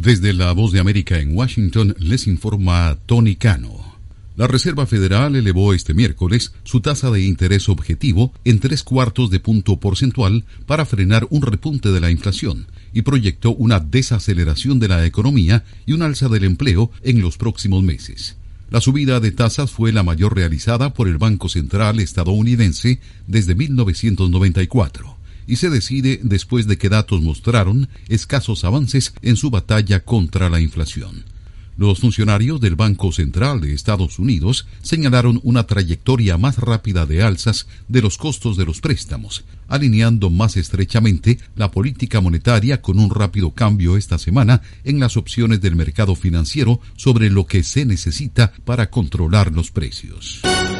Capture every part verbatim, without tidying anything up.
Desde la Voz de América en Washington les informa Tony Cano. La Reserva Federal elevó este miércoles su tasa de interés objetivo en tres cuartos de punto porcentual para frenar un repunte de la inflación y proyectó una desaceleración de la economía y un alza del empleo en los próximos meses. La subida de tasas fue la mayor realizada por el Banco Central estadounidense desde mil novecientos noventa y cuatro. Y se decide después de que datos mostraron escasos avances en su batalla contra la inflación. Los funcionarios del Banco Central de Estados Unidos señalaron una trayectoria más rápida de alzas de los costos de los préstamos, alineando más estrechamente la política monetaria con un rápido cambio esta semana en las opciones del mercado financiero sobre lo que se necesita para controlar los precios.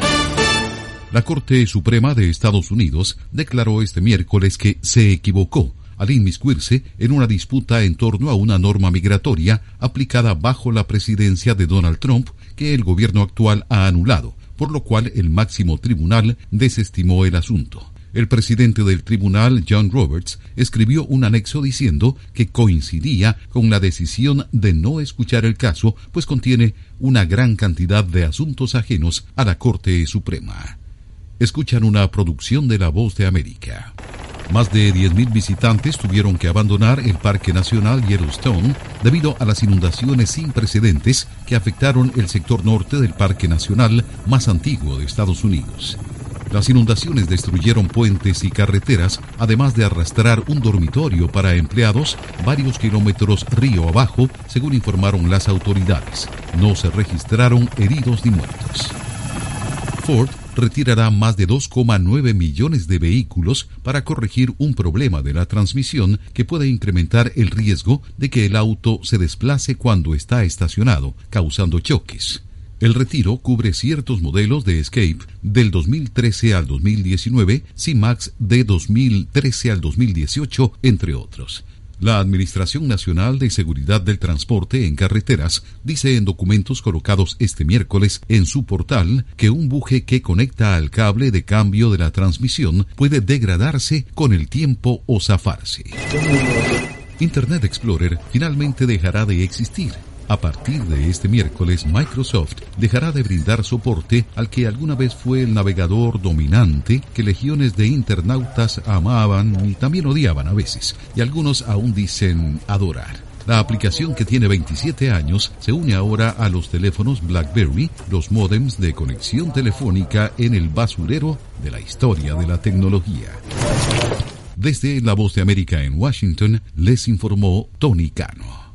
La Corte Suprema de Estados Unidos declaró este miércoles que se equivocó al inmiscuirse en una disputa en torno a una norma migratoria aplicada bajo la presidencia de Donald Trump que el gobierno actual ha anulado, por lo cual el máximo tribunal desestimó el asunto. El presidente del tribunal, John Roberts, escribió un anexo diciendo que coincidía con la decisión de no escuchar el caso, pues contiene una gran cantidad de asuntos ajenos a la Corte Suprema. Escuchan una producción de La Voz de América. Más de diez mil visitantes tuvieron que abandonar el Parque Nacional Yellowstone debido a las inundaciones sin precedentes que afectaron el sector norte del Parque Nacional más antiguo de Estados Unidos. Las inundaciones destruyeron puentes y carreteras, además de arrastrar un dormitorio para empleados varios kilómetros río abajo, según informaron las autoridades. No se registraron heridos ni muertos. Ford retirará más de dos coma nueve millones de vehículos para corregir un problema de la transmisión que puede incrementar el riesgo de que el auto se desplace cuando está estacionado, causando choques. El retiro cubre ciertos modelos de Escape del dos mil trece al dos mil diecinueve, C-Max de dos mil trece al dos mil dieciocho, entre otros. La Administración Nacional de Seguridad del Transporte en Carreteras dice en documentos colocados este miércoles en su portal que un buje que conecta al cable de cambio de la transmisión puede degradarse con el tiempo o zafarse. Internet Explorer finalmente dejará de existir. A partir de este miércoles, Microsoft dejará de brindar soporte al que alguna vez fue el navegador dominante que legiones de internautas amaban y también odiaban a veces, y algunos aún dicen adorar. La aplicación, que tiene veintisiete años, se une ahora a los teléfonos BlackBerry, los módems de conexión telefónica en el basurero de la historia de la tecnología. Desde La Voz de América en Washington, les informó Tony Cano.